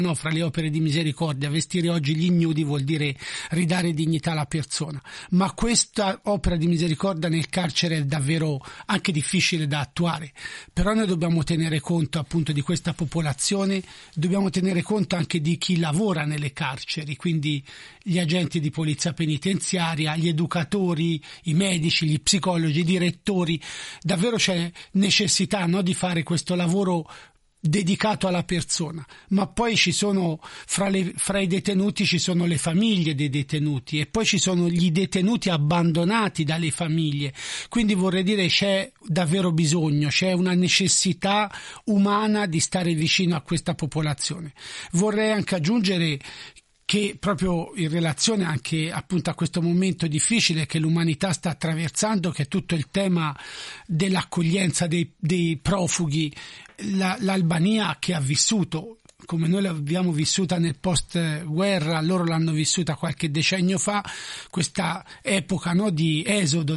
No, fra le opere di misericordia, vestire oggi gli ignudi vuol dire ridare dignità alla persona, ma questa opera di misericordia nel carcere è davvero anche difficile da attuare, però noi dobbiamo tenere conto appunto di questa popolazione, dobbiamo tenere conto anche di chi lavora nelle carceri, quindi gli agenti di polizia penitenziaria, gli educatori, i medici, gli psicologi, i direttori. Davvero c'è necessità, no, di fare questo lavoro dedicato alla persona, ma poi ci sono fra i detenuti ci sono le famiglie dei detenuti e poi ci sono gli detenuti abbandonati dalle famiglie, quindi vorrei dire c'è davvero bisogno, c'è una necessità umana di stare vicino a questa popolazione. Vorrei anche aggiungere che proprio in relazione anche appunto a questo momento difficile che l'umanità sta attraversando, che è tutto il tema dell'accoglienza dei profughi, l'Albania che ha vissuto, come noi l'abbiamo vissuta nel post-guerra, loro l'hanno vissuta qualche decennio fa, questa epoca, no, di esodo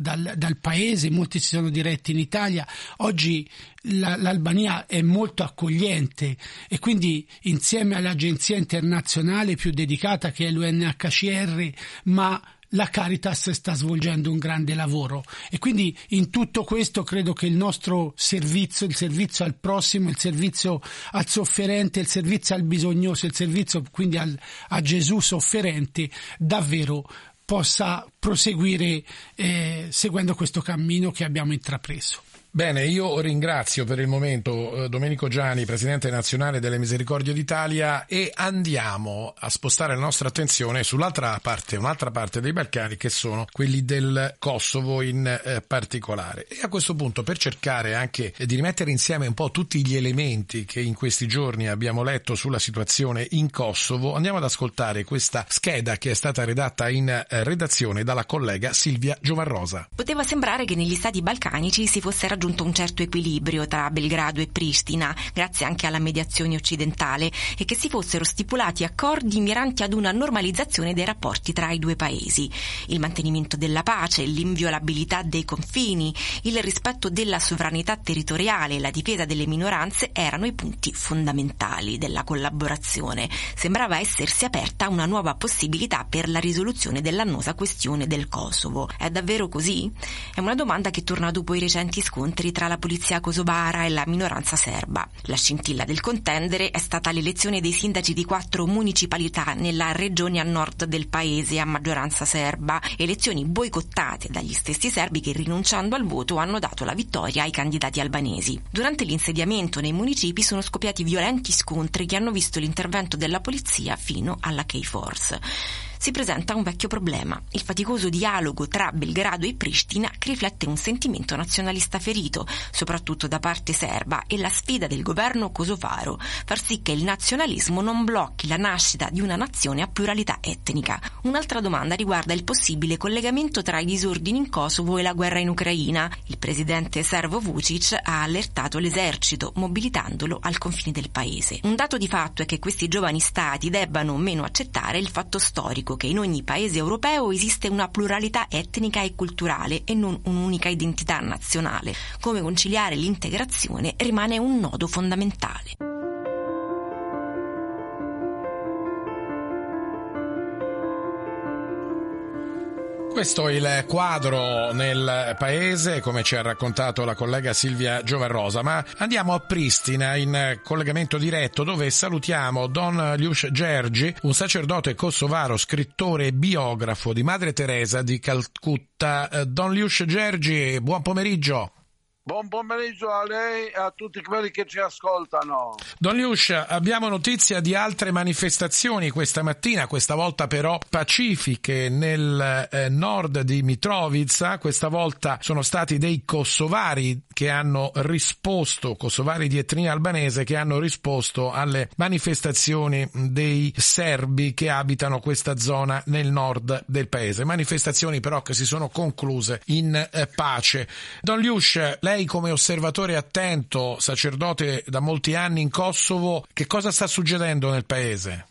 dal paese, molti si sono diretti in Italia. Oggi l'Albania è molto accogliente e quindi insieme all'agenzia internazionale più dedicata che è l'UNHCR, ma la Caritas sta svolgendo un grande lavoro e quindi in tutto questo credo che il nostro servizio, il servizio al prossimo, il servizio al sofferente, il servizio al bisognoso, il servizio quindi a Gesù sofferente davvero possa proseguire seguendo questo cammino che abbiamo intrapreso. Bene, io ringrazio per il momento Domenico Giani, Presidente Nazionale delle Misericordie d'Italia, e andiamo a spostare la nostra attenzione sull'altra parte, un'altra parte dei Balcani, che sono quelli del Kosovo in particolare. E a questo punto, per cercare anche di rimettere insieme un po' tutti gli elementi che in questi giorni abbiamo letto sulla situazione in Kosovo, andiamo ad ascoltare questa scheda che è stata redatta in redazione dalla collega Silvia Giovarrosa. Poteva sembrare che negli stati balcanici si fosse raggiunto un certo equilibrio tra Belgrado e Pristina, grazie anche alla mediazione occidentale, e che si fossero stipulati accordi miranti ad una normalizzazione dei rapporti tra i due paesi. Il mantenimento della pace, l'inviolabilità dei confini, il rispetto della sovranità territoriale e la difesa delle minoranze erano i punti fondamentali della collaborazione. Sembrava essersi aperta una nuova possibilità per la risoluzione dell'annosa questione del Kosovo. È davvero così? È una domanda che torna dopo i recenti scontri tra la polizia kosovara e la minoranza serba. La scintilla del contendere è stata l'elezione dei sindaci di 4 municipalità nella regione a nord del paese a maggioranza serba, elezioni boicottate dagli stessi serbi che, rinunciando al voto, hanno dato la vittoria ai candidati albanesi. Durante l'insediamento nei municipi sono scoppiati violenti scontri che hanno visto l'intervento della polizia fino alla K-Force. Si presenta un vecchio problema, il faticoso dialogo tra Belgrado e Pristina, che riflette un sentimento nazionalista ferito, soprattutto da parte serba, e la sfida del governo kosovaro, far sì che il nazionalismo non blocchi la nascita di una nazione a pluralità etnica. Un'altra domanda riguarda il possibile collegamento tra i disordini in Kosovo e la guerra in Ucraina. Il presidente serbo Vučić ha allertato l'esercito, mobilitandolo al confine del paese. Un dato di fatto è che questi giovani stati debbano o meno accettare il fatto storico che in ogni paese europeo esiste una pluralità etnica e culturale e non un'unica identità nazionale. Come conciliare l'integrazione rimane un nodo fondamentale. Questo è il quadro nel paese, come ci ha raccontato la collega Silvia Giovarrosa, ma andiamo a Pristina in collegamento diretto, dove salutiamo Don Ljuš Đerđi, un sacerdote kosovaro, scrittore e biografo di Madre Teresa di Calcutta. Don Ljuš Đerđi, buon pomeriggio. Buon pomeriggio a lei e a tutti quelli che ci ascoltano. Don Ljuš, abbiamo notizia di altre manifestazioni questa mattina, questa volta però pacifiche, nel nord di Mitrovica. Questa volta sono stati dei kosovari che hanno risposto, kosovari di etnia albanese, che hanno risposto alle manifestazioni dei serbi che abitano questa zona nel nord del paese. Manifestazioni però che si sono concluse in pace. Don Ljuš, lei come osservatore attento, sacerdote da molti anni in Kosovo, che cosa sta succedendo nel paese?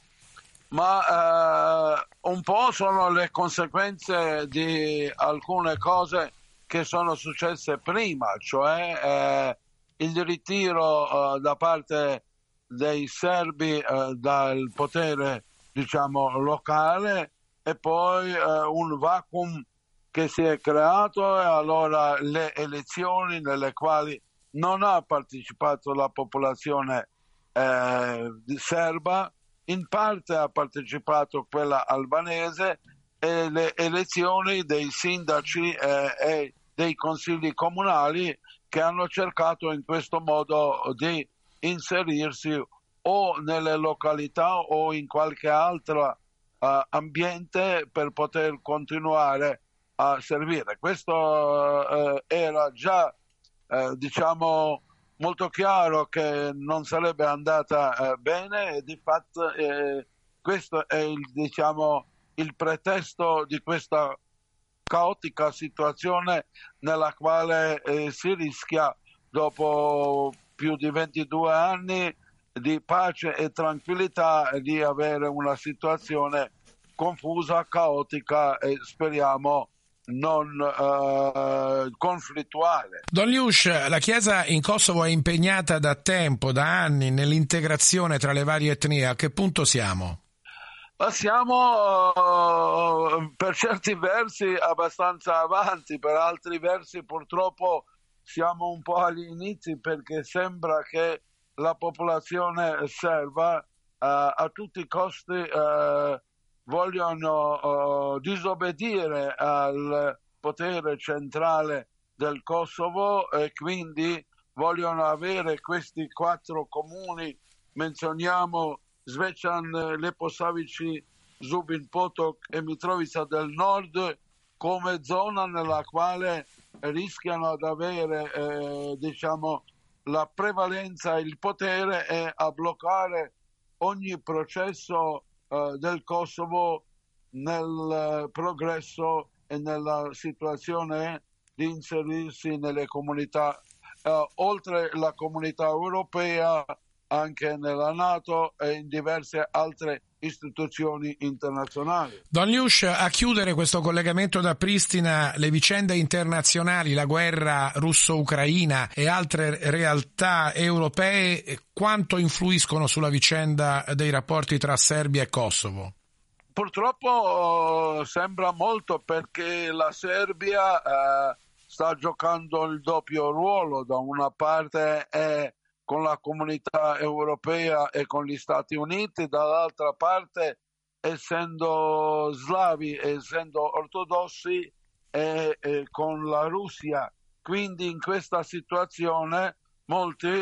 Ma un po' sono le conseguenze di alcune cose che sono successe prima, cioè il ritiro da parte dei serbi dal potere, diciamo, locale, e poi un vacuum che si è creato, e allora le elezioni nelle quali non ha partecipato la popolazione serba, in parte ha partecipato quella albanese, e le elezioni dei sindaci e dei consigli comunali, che hanno cercato in questo modo di inserirsi o nelle località o in qualche altro ambiente per poter continuare a servire. Questo era già diciamo molto chiaro che non sarebbe andata bene, e di fatto questo è il pretesto di questa caotica situazione nella quale si rischia, dopo più di 22 anni di pace e tranquillità, di avere una situazione confusa, caotica e speriamo non conflittuale. Don Liush, la Chiesa in Kosovo è impegnata da tempo, da anni, nell'integrazione tra le varie etnie. A che punto siamo? Siamo per certi versi abbastanza avanti, per altri versi purtroppo siamo un po' agli inizi, perché sembra che la popolazione serba a tutti i costi vogliono disobbedire al potere centrale del Kosovo, e quindi vogliono avere questi 4 comuni, menzioniamo Zvečan, Leposavići, Zubin Potok e Mitrovica del Nord, come zona nella quale rischiano di avere la prevalenza, il potere, e a bloccare ogni processo del Kosovo nel progresso e nella situazione di inserirsi nelle comunità, oltre la comunità europea, anche nella NATO e in diverse altre istituzioni internazionali. Don Liush, a chiudere questo collegamento da Pristina, le vicende internazionali, la guerra russo-ucraina e altre realtà europee, quanto influiscono sulla vicenda dei rapporti tra Serbia e Kosovo? Purtroppo sembra molto, perché la Serbia sta giocando il doppio ruolo. Da una parte è con la comunità europea e con gli Stati Uniti, dall'altra parte, essendo slavi, essendo ortodossi, e con la Russia. Quindi in questa situazione molti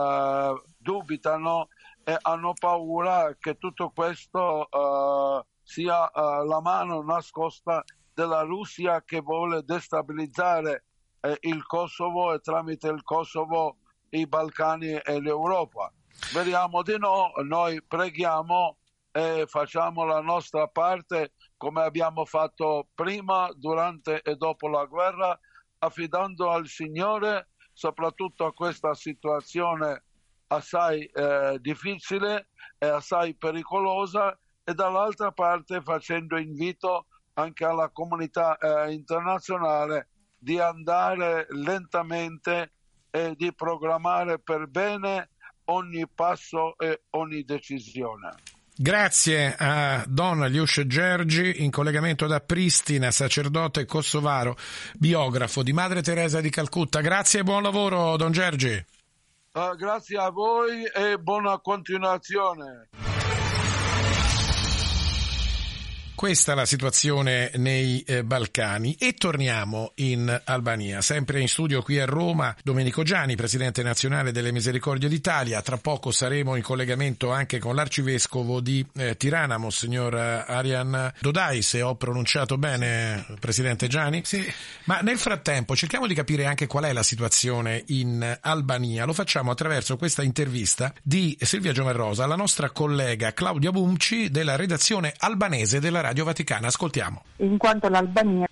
dubitano e hanno paura che tutto questo sia la mano nascosta della Russia, che vuole destabilizzare il Kosovo, e tramite il Kosovo i Balcani e l'Europa. Speriamo di no, noi preghiamo e facciamo la nostra parte, come abbiamo fatto prima, durante e dopo la guerra, affidando al Signore soprattutto a questa situazione assai difficile e assai pericolosa, e dall'altra parte facendo invito anche alla comunità internazionale di andare lentamente e di programmare per bene ogni passo e ogni decisione. Grazie a Don Liush Gergi, in collegamento da Pristina, sacerdote kosovaro, biografo di Madre Teresa di Calcutta. Grazie e buon lavoro, Don Gergi. Grazie a voi e buona continuazione. Questa è la situazione nei Balcani, e torniamo in Albania. Sempre in studio qui a Roma Domenico Gianni, presidente nazionale delle Misericordie d'Italia. Tra poco saremo in collegamento anche con l'arcivescovo di Tirana, Monsignor Arian Dodai, se ho pronunciato bene, presidente Gianni. Sì. Ma nel frattempo cerchiamo di capire anche qual è la situazione in Albania. Lo facciamo attraverso questa intervista di Silvia Giovenrosa alla nostra collega Claudia Bumci della redazione albanese della Radio Vaticana. Ascoltiamo. In quanto l'Albania,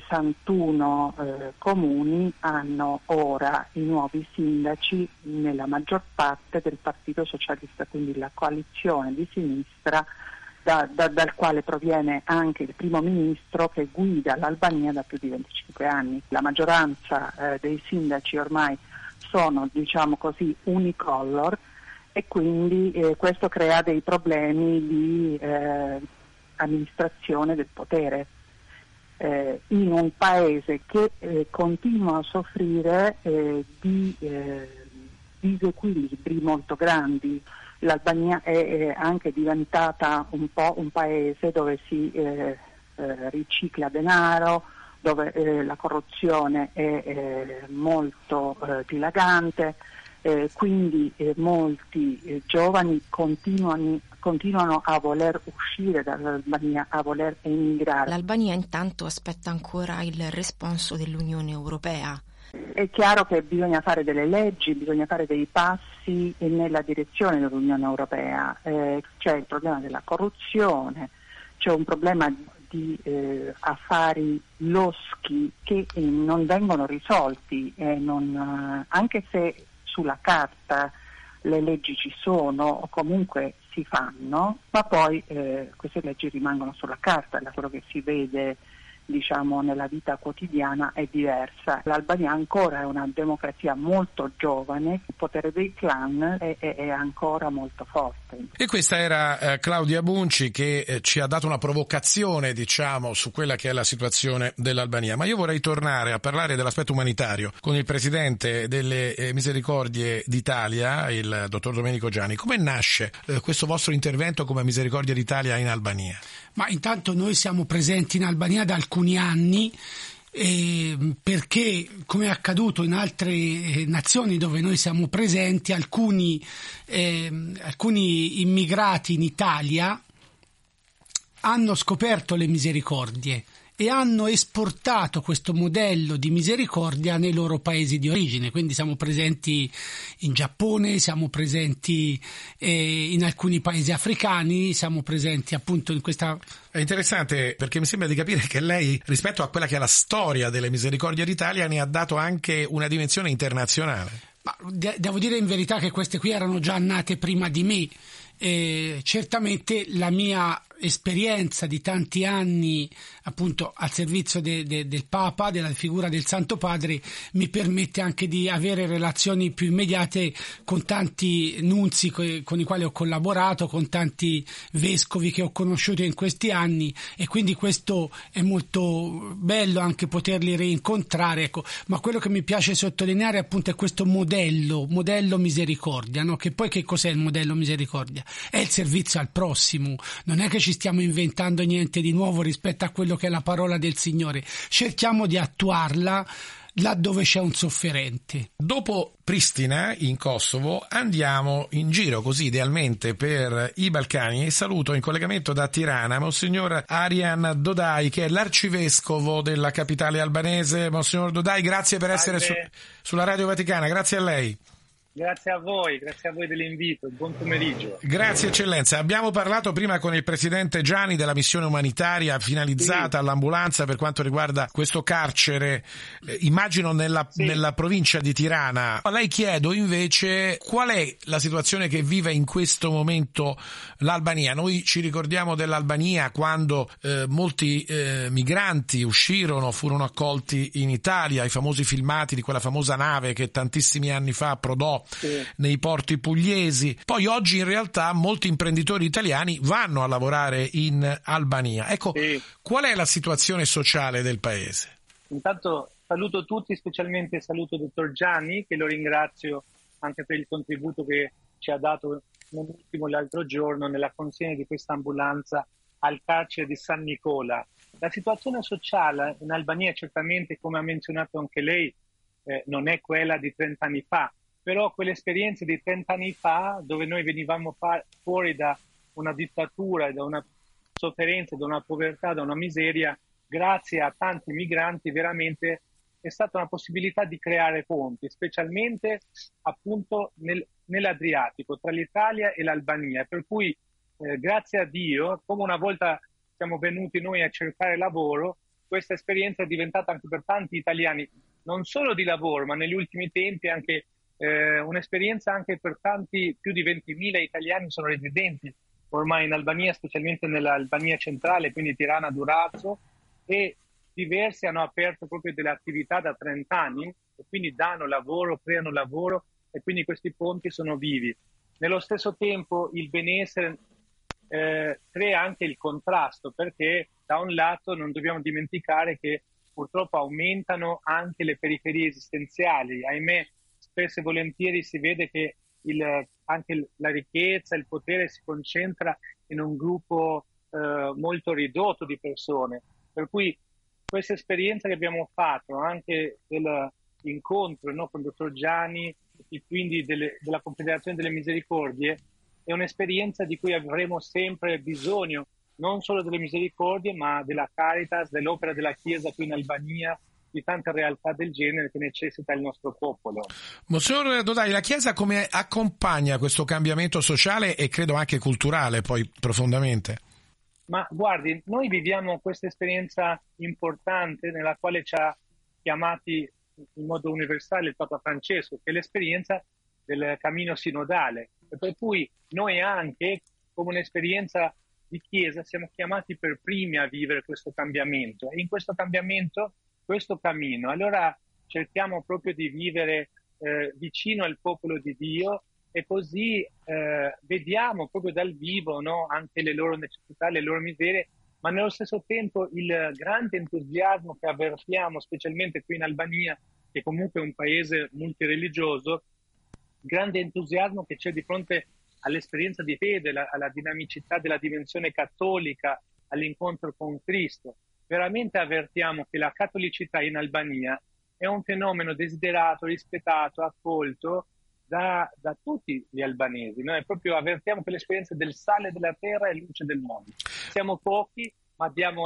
61 comuni hanno ora i nuovi sindaci, nella maggior parte del Partito Socialista, quindi la coalizione di sinistra dal quale proviene anche il primo ministro che guida l'Albania da più di 25 anni. La maggioranza dei sindaci ormai sono, diciamo così, unicolor, e quindi questo crea dei problemi di amministrazione del potere in un paese che continua a soffrire di disequilibri molto grandi. L'Albania è anche diventata un po' un paese dove si ricicla denaro, dove la corruzione è molto dilagante, quindi molti giovani continuano a voler uscire dall'Albania, a voler emigrare. L'Albania intanto aspetta ancora il responso dell'Unione Europea. È chiaro che bisogna fare delle leggi, bisogna fare dei passi nella direzione dell'Unione Europea. C'è il problema della corruzione, c'è un problema di affari loschi che non vengono risolti, anche se sulla carta le leggi ci sono o comunque si fanno, ma poi queste leggi rimangono sulla carta, da quello che si vede nella vita quotidiana è diversa. L'Albania ancora è una democrazia molto giovane, il potere dei clan è ancora molto forte. E questa era Claudia Bunci che ci ha dato una provocazione, su quella che è la situazione dell'Albania. Ma io vorrei tornare a parlare dell'aspetto umanitario con il presidente delle Misericordie d'Italia, il dottor Domenico Gianni. Come nasce questo vostro intervento come Misericordia d'Italia in Albania? Ma intanto noi siamo presenti in Albania da alcuni anni perché, come è accaduto in altre nazioni dove noi siamo presenti, alcuni immigrati in Italia hanno scoperto le misericordie e hanno esportato questo modello di misericordia nei loro paesi di origine. Quindi siamo presenti in Giappone, siamo presenti in alcuni paesi africani, siamo presenti appunto in questa... È interessante perché mi sembra di capire che lei, rispetto a quella che è la storia delle Misericordie d'Italia, ne ha dato anche una dimensione internazionale. Ma devo dire in verità che queste qui erano già nate prima di me. Certamente la mia esperienza di tanti anni appunto al servizio del Papa, della figura del Santo Padre, mi permette anche di avere relazioni più immediate con tanti nunzi con i quali ho collaborato, con tanti vescovi che ho conosciuto in questi anni, e quindi questo è molto bello anche poterli rincontrare, ecco. Ma quello che mi piace sottolineare appunto è questo modello misericordia, no? Che poi che cos'è il modello misericordia? È il servizio al prossimo, non è che ci stiamo inventando niente di nuovo rispetto a quello che è la parola del Signore, cerchiamo di attuarla laddove c'è un sofferente. Dopo Pristina, in Kosovo, andiamo in giro così idealmente per i Balcani e saluto in collegamento da Tirana Monsignor Arian Dodai, che è l'arcivescovo della capitale albanese. Monsignor Dodai, grazie per essere sulla Radio Vaticana, grazie a lei. Grazie a voi dell'invito, buon pomeriggio. Grazie eccellenza. Abbiamo parlato prima con il presidente Gianni della missione umanitaria finalizzata all'ambulanza per quanto riguarda questo carcere, immagino nella provincia di Tirana. A lei chiedo invece qual è la situazione che vive in questo momento l'Albania. Noi ci ricordiamo dell'Albania quando molti migranti furono accolti in Italia, i famosi filmati di quella famosa nave che tantissimi anni fa approdò nei porti pugliesi. Poi oggi in realtà molti imprenditori italiani vanno a lavorare in Albania. Ecco, qual è la situazione sociale del paese? Intanto saluto tutti, specialmente saluto il dottor Gianni, che lo ringrazio anche per il contributo che ci ha dato non ultimo l'altro giorno nella consegna di questa ambulanza al carcere di San Nicola. La situazione sociale in Albania certamente, come ha menzionato anche lei, non è quella di 30 anni fa. Però quell'esperienza di 30 anni fa, dove noi venivamo fuori da una dittatura, da una sofferenza, da una povertà, da una miseria, grazie a tanti migranti, veramente è stata una possibilità di creare ponti, specialmente appunto nell'Adriatico, tra l'Italia e l'Albania. Per cui, grazie a Dio, come una volta siamo venuti noi a cercare lavoro, questa esperienza è diventata anche per tanti italiani, non solo di lavoro, ma negli ultimi tempi anche un'esperienza anche per tanti, più di 20.000 italiani sono residenti ormai in Albania, specialmente nell'Albania centrale, quindi Tirana, Durazzo, e diversi hanno aperto proprio delle attività da 30 anni e quindi danno lavoro, creano lavoro, e quindi questi ponti sono vivi. Nello stesso tempo il benessere crea anche il contrasto, perché da un lato non dobbiamo dimenticare che purtroppo aumentano anche le periferie esistenziali. Ahimè, spesso e volentieri si vede che anche la ricchezza, il potere si concentra in un gruppo molto ridotto di persone. Per cui questa esperienza che abbiamo fatto anche dell'incontro, no, con il dottor Gianni e quindi della Confederazione delle Misericordie è un'esperienza di cui avremo sempre bisogno, non solo delle misericordie, ma della Caritas, dell'opera della Chiesa qui in Albania, di tante realtà del genere che necessita il nostro popolo. Monsignor Dodai, la Chiesa come accompagna questo cambiamento sociale e credo anche culturale poi profondamente? Ma guardi, noi viviamo questa esperienza importante nella quale ci ha chiamati in modo universale il Papa Francesco, che è l'esperienza del cammino sinodale, e per cui noi anche come un'esperienza di Chiesa siamo chiamati per primi a vivere questo cambiamento, e in questo cambiamento, questo cammino, allora cerchiamo proprio di vivere vicino al popolo di Dio, e così vediamo proprio dal vivo, no, anche le loro necessità, le loro miserie, ma nello stesso tempo il grande entusiasmo che avvertiamo, specialmente qui in Albania, che comunque è un paese multireligioso, grande entusiasmo che c'è di fronte all'esperienza di fede, alla dinamicità della dimensione cattolica, all'incontro con Cristo. Veramente avvertiamo che la cattolicità in Albania è un fenomeno desiderato, rispettato, accolto da tutti gli albanesi. Noi proprio avvertiamo che l'esperienza del sale della terra è luce del mondo. Siamo pochi, ma diamo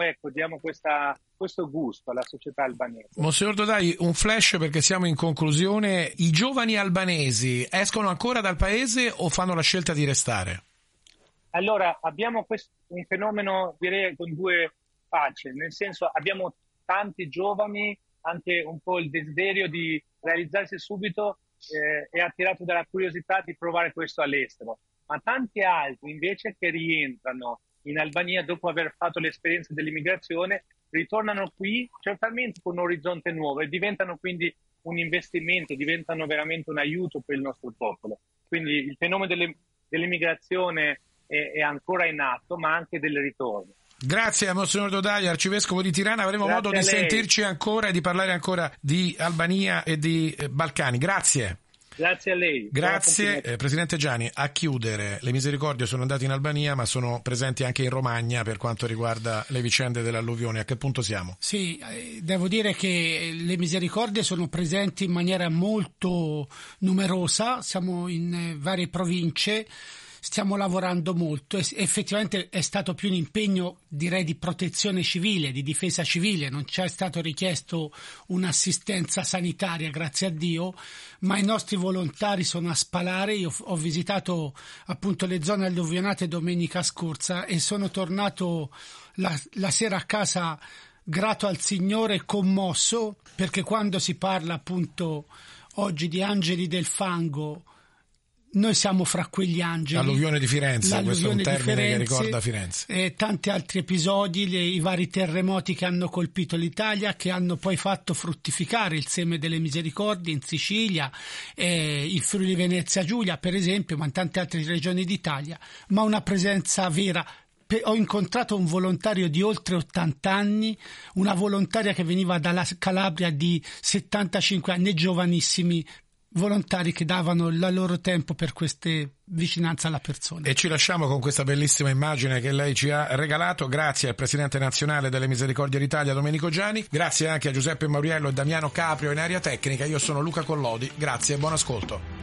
questo gusto alla società albanese. Monsignor Dodai, un flash perché siamo in conclusione. I giovani albanesi escono ancora dal paese o fanno la scelta di restare? Allora, abbiamo un fenomeno, direi, con due facce, nel senso abbiamo tanti giovani, anche un po' il desiderio di realizzarsi subito è attirato dalla curiosità di provare questo all'estero, ma tanti altri invece che rientrano in Albania dopo aver fatto l'esperienza dell'immigrazione ritornano qui certamente con un orizzonte nuovo e diventano quindi un investimento, diventano veramente un aiuto per il nostro popolo. Quindi il fenomeno dell'immigrazione è ancora in atto, ma anche del ritorno. Grazie a Monsignor Dodai, arcivescovo di Tirana. Avremo modo di sentirci ancora e di parlare ancora di Albania e di Balcani. Grazie. Grazie a lei. Grazie. Presidente Gianni, a chiudere, le Misericordie sono andate in Albania ma sono presenti anche in Romagna per quanto riguarda le vicende dell'alluvione. A che punto siamo? Sì, devo dire che le Misericordie sono presenti in maniera molto numerosa, siamo in varie province. Stiamo lavorando molto, effettivamente è stato più un impegno, direi, di protezione civile, di difesa civile, non ci è stato richiesto un'assistenza sanitaria, grazie a Dio, ma i nostri volontari sono a Spalare. Io ho visitato appunto le zone alluvionate domenica scorsa e sono tornato la sera a casa grato al Signore, commosso, perché quando si parla appunto oggi di angeli del fango, noi siamo fra quegli angeli. L'alluvione di Firenze, questo è un termine che ricorda Firenze. E tanti altri episodi, i vari terremoti che hanno colpito l'Italia, che hanno poi fatto fruttificare il seme delle Misericordie in Sicilia, il Friuli Venezia Giulia per esempio, ma in tante altre regioni d'Italia, ma una presenza vera. Ho incontrato un volontario di oltre 80 anni, una volontaria che veniva dalla Calabria di 75 anni, giovanissimi volontari che davano il loro tempo per queste vicinanze alla persona. E ci lasciamo con questa bellissima immagine che lei ci ha regalato. Grazie al Presidente Nazionale delle Misericordie d'Italia Domenico Gianni, grazie anche a Giuseppe Mauriello e Damiano Caprio in area tecnica. Io sono Luca Collodi, grazie e buon ascolto.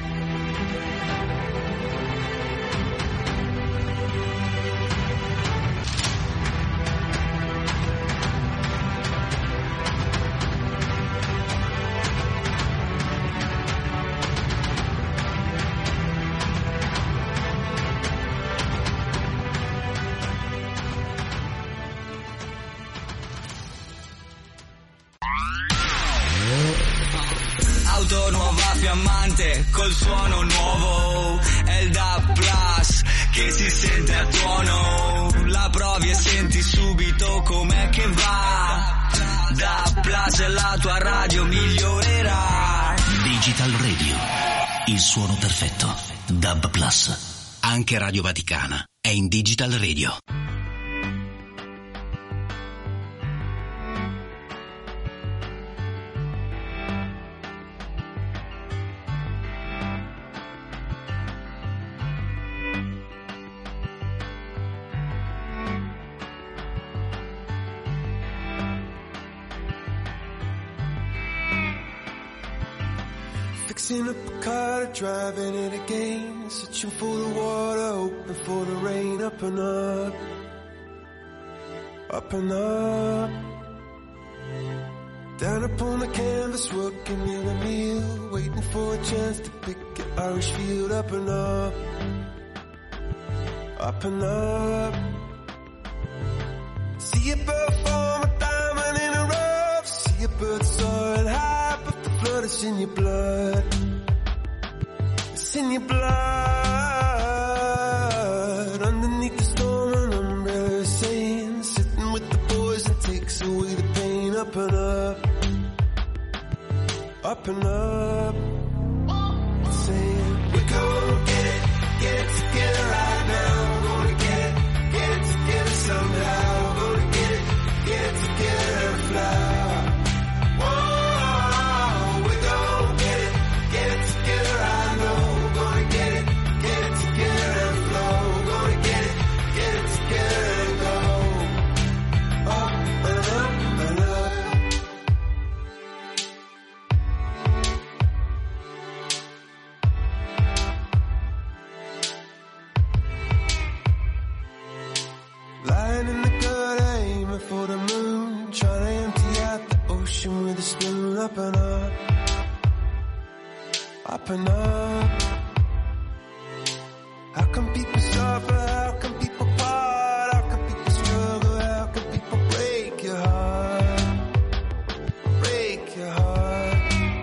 Auto nuova fiammante col suono nuovo, è il DAB Plus che si sente a tuono, la provi e senti subito com'è che va. DAB Plus, la tua radio migliorerà. Digital Radio. Il suono perfetto. DAB+. Anche Radio Vaticana è in Digital Radio. Fixing up a car, driving it again, searching for the water, hoping for the rain, up and up, up and up. Down upon the canvas, working in a meal, waiting for a chance to pick an Irish field, up and up, up and up. See a bird form a diamond in a rough, see a bird soaring high, but the flood is in your blood. It's in your blood. Underneath the storm, an umbrella is saying, sitting with the boys and takes away the pain. Up and up, up and up. Saying, we're gonna get it together right now. We're gonna get it together somehow. We're gonna get it together and fly. Lying in the gutter, aiming for the moon, trying to empty out the ocean with a spoon. Up and up, up and up. How come people suffer? How come people part? How come people struggle? How come people break your heart? Break your heart.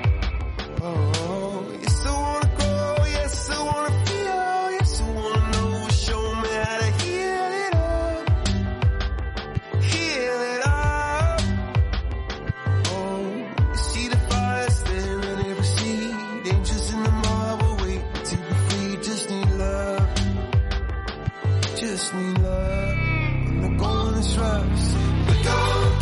Oh, yes I wanna grow, yes I wanna feel, yes I wanna know. Show me how to heal it up. Heal it up. Oh, you see the fire staring at every seed. Angels in the marble wait to be free. Just need love. Just need love. When the going is rough, we're gonna